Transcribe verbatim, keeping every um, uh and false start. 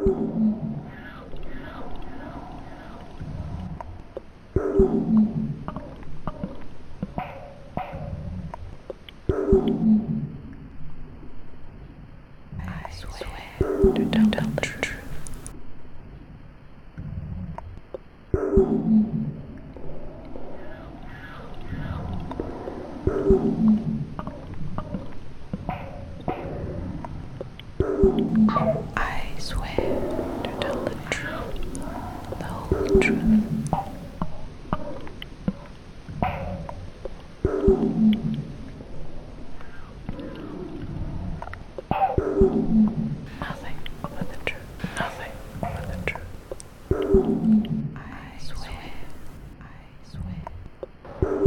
I swear to tell the truth. I swear to tell the truth, the whole truth. Nothing but the truth. Nothing but the truth. I swear. I swear.